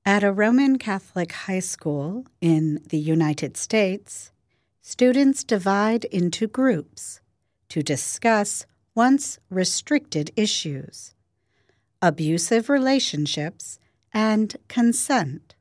At a Roman Catholic high school in the United States, students divide into groups to discuss once restricted issues: abusive relationships and consent.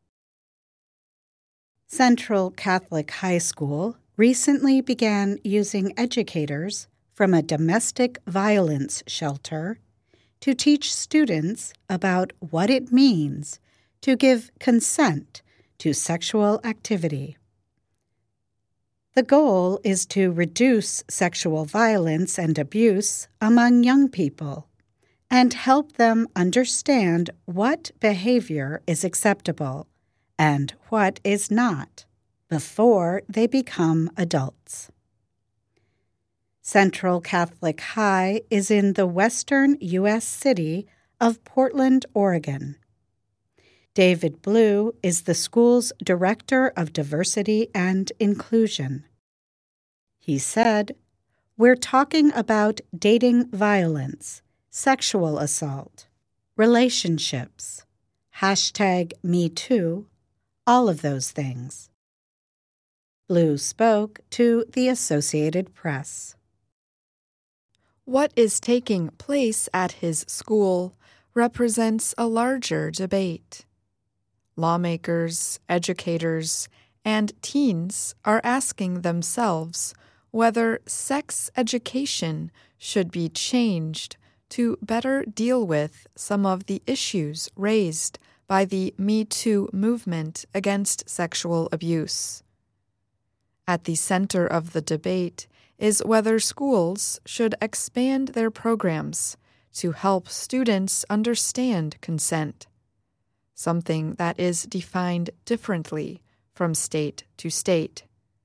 Central Catholic High School recently began using educators from a domestic violence shelter to teach students about what it means to give consent to sexual activity. The goal is to reduce sexual violence and abuse among young people and help them understand what behavior is acceptable and what is not before they become adults. Central Catholic High is in the western U.S. city of Portland, Oregon. David Blue is the school's Director of Diversity and Inclusion. He said, "We're talking about dating violence, sexual assault, relationships, #MeToo, all of those things." Blue spoke to the Associated Press. What is taking place at his school represents a larger debate. Lawmakers, educators, and teens are asking themselves whether sex education should be changed to better deal with some of the issues raised by the Me Too movement against sexual abuse. At the center of the debate is whether schools should expand their programs to help students understand consent, something that is defined differently from state to state.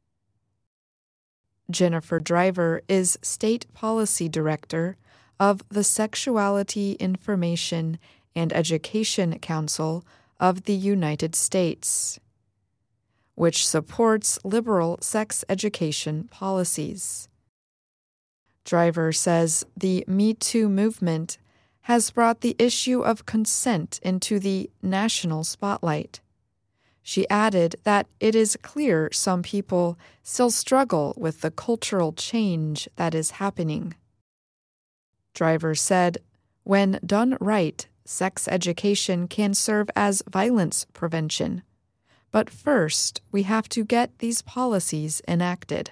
Jennifer Driver is State Policy Director of the Sexuality Information and Education Council of the United States, which supports liberal sex education policies. Driver says the Me Too movement has brought the issue of consent into the national spotlight. She added that it is clear some people still struggle with the cultural change that is happening. Driver said, when done right, sex education can serve as violence prevention. But first, we have to get these policies enacted.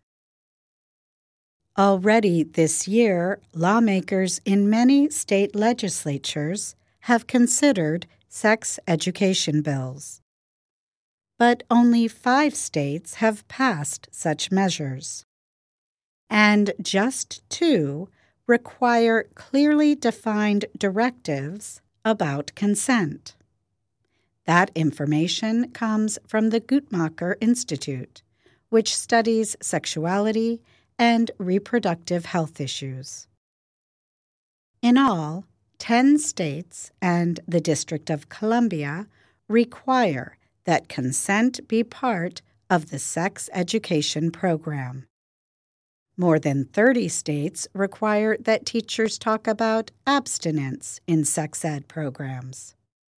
Already this year, lawmakers in many state legislatures have considered sex education bills. But only 5 states have passed such measures. And just 2 require clearly defined directives about consent. That information comes from the Guttmacher Institute, which studies sexuality and reproductive health issues. In all, 10 states and the District of Columbia require that consent be part of the sex education program. More than 30 states require that teachers talk about abstinence in sex ed programs.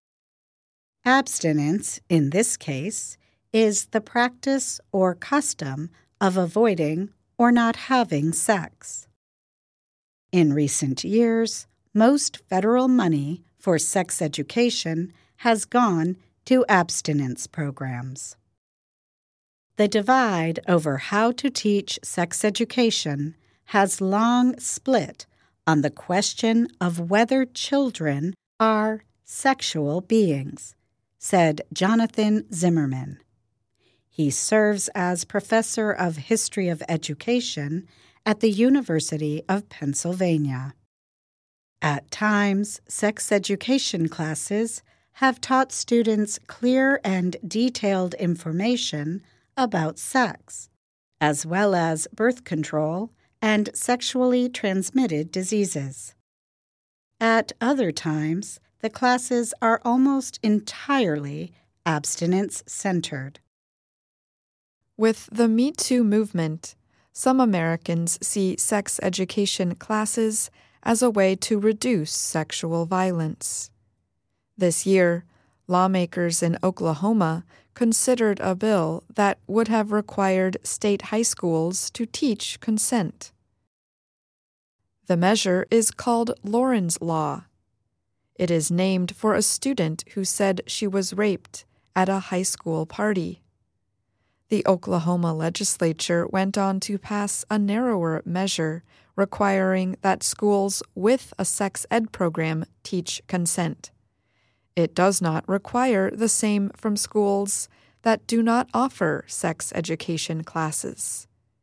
Abstinence, in this case, is the practice or custom of avoiding or not having sex. In recent years, most federal money for sex education has gone to abstinence programs. The divide over how to teach sex education has long split on the question of whether children are sexual beings, said Jonathan Zimmerman. He serves as professor of history of education at the University of Pennsylvania. At times, sex education classes have taught students clear and detailed information about sex, as well as birth control and sexually transmitted diseases. At other times, the classes are almost entirely abstinence-centered. With the Me Too movement, some Americans see sex education classes as a way to reduce sexual violence. This year, lawmakers in Oklahoma considered a bill that would have required state high schools to teach consent. The measure is called Lauren's Law. It is named for a student who said she was raped at a high school party. The Oklahoma legislature went on to pass a narrower measure requiring that schools with a sex ed program teach consent. It does not require the same from schools that do not offer sex education classes.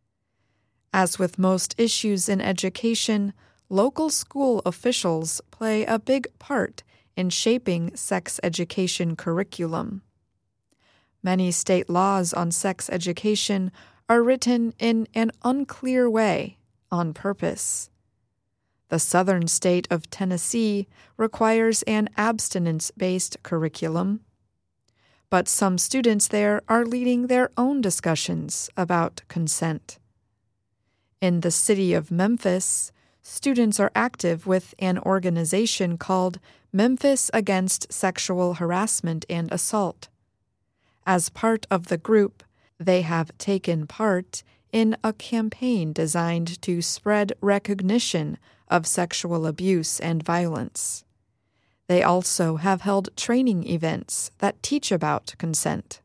As with most issues in education, local school officials play a big part in shaping sex education curriculum. Many state laws on sex education are written in an unclear way on purpose. The southern state of Tennessee requires an abstinence-based curriculum, but some students there are leading their own discussions about consent. In the city of Memphis, students are active with an organization called Memphis Against Sexual Harassment and Assault. As part of the group, they have taken part in a campaign designed to spread recognition of sexual abuse and violence. They also have held training events that teach about consent.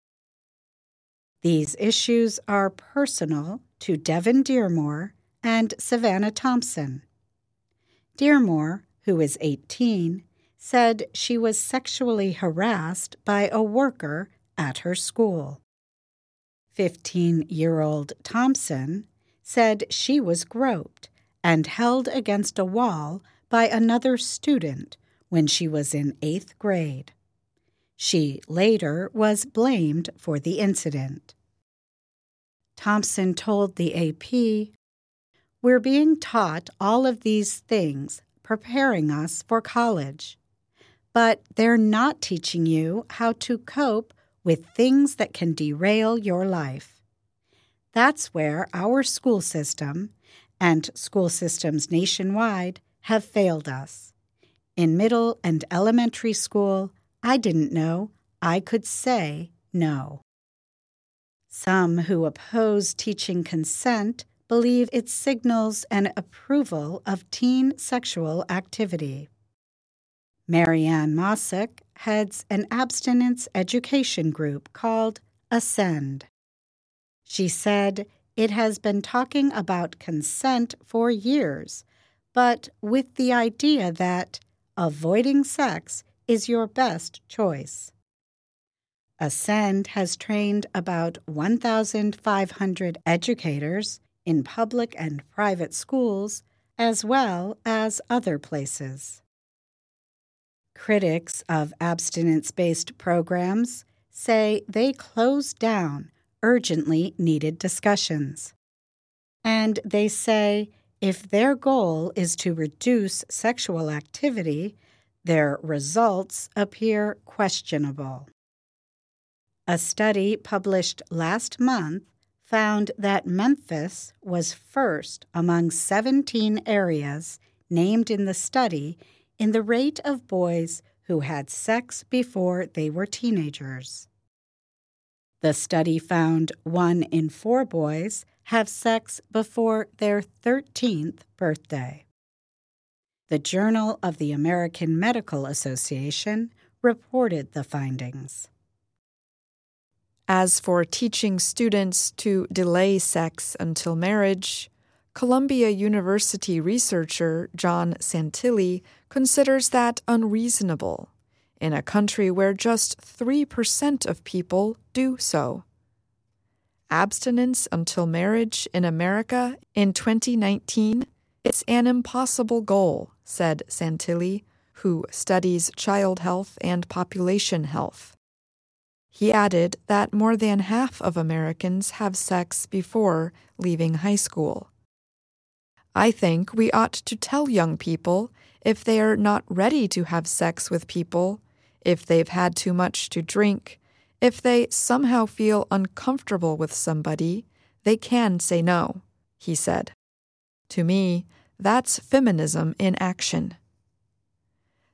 These issues are personal to Devin Dearmore and Savannah Thompson. Dearmore, who is 18, said she was sexually harassed by a worker at her school. 15-year-old Thompson said she was groped and held against a wall by another student when she was in 8th grade. She later was blamed for the incident. Thompson told the AP, "We're being taught all of these things, preparing us for college. But they're not teaching you how to cope with things that can derail your life. That's where our school system and school systems nationwide have failed us. In middle and elementary school, I didn't know I could say no." Some who oppose teaching consent believe it signals an approval of teen sexual activity. Marianne Mossick heads an abstinence education group called Ascend. She said it has been talking about consent for years, but with the idea that avoiding sex is your best choice. Ascend has trained about 1,500 educators in public and private schools, as well as other places. Critics of abstinence-based programs say they close down urgently needed discussions. And they say if their goal is to reduce sexual activity, their results appear questionable. A study published last month found that Memphis was first among 17 areas named in the study in the rate of boys who had sex before they were teenagers. The study found 1 in 4 boys have sex before their 13th birthday. The Journal of the American Medical Association reported the findings. As for teaching students to delay sex until marriage, Columbia University researcher John Santilli considers that unreasonable in a country where just 3% of people do so. Abstinence until marriage in America in 2019, it's an impossible goal, said Santilli, who studies child health and population health. He added that more than half of Americans have sex before leaving high school. I think we ought to tell young people if they are not ready to have sex with people, if they've had too much to drink, if they somehow feel uncomfortable with somebody, they can say no, he said. To me, that's feminism in action.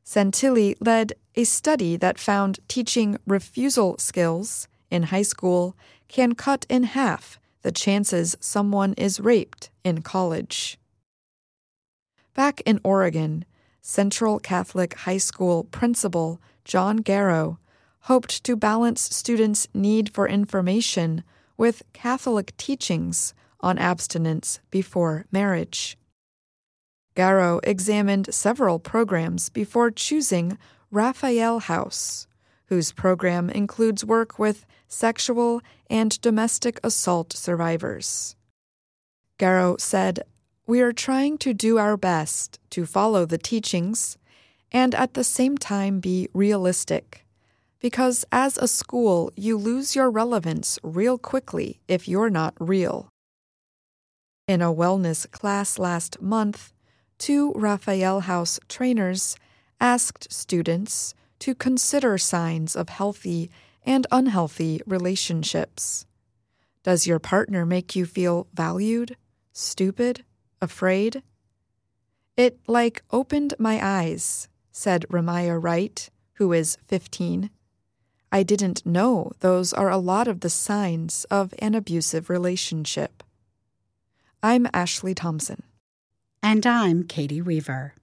Santilli led a study that found teaching refusal skills in high school can cut in half the chances someone is raped in college. Back in Oregon, Central Catholic High School principal John Garrow hoped to balance students' need for information with Catholic teachings on abstinence before marriage. Garrow examined several programs before choosing Raphael House, whose program includes work with sexual and domestic assault survivors. Garrow said, "We are trying to do our best to follow the teachings and at the same time be realistic, because as a school you lose your relevance real quickly if you're not real." In a wellness class last month, 2 Raphael House trainers asked students to consider signs of healthy and unhealthy relationships. Does your partner make you feel valued, stupid, afraid? "It opened my eyes," said Ramaya Wright, who is 15. "I didn't know those are a lot of the signs of an abusive relationship." I'm Ashley Thompson. And I'm Katie Weaver.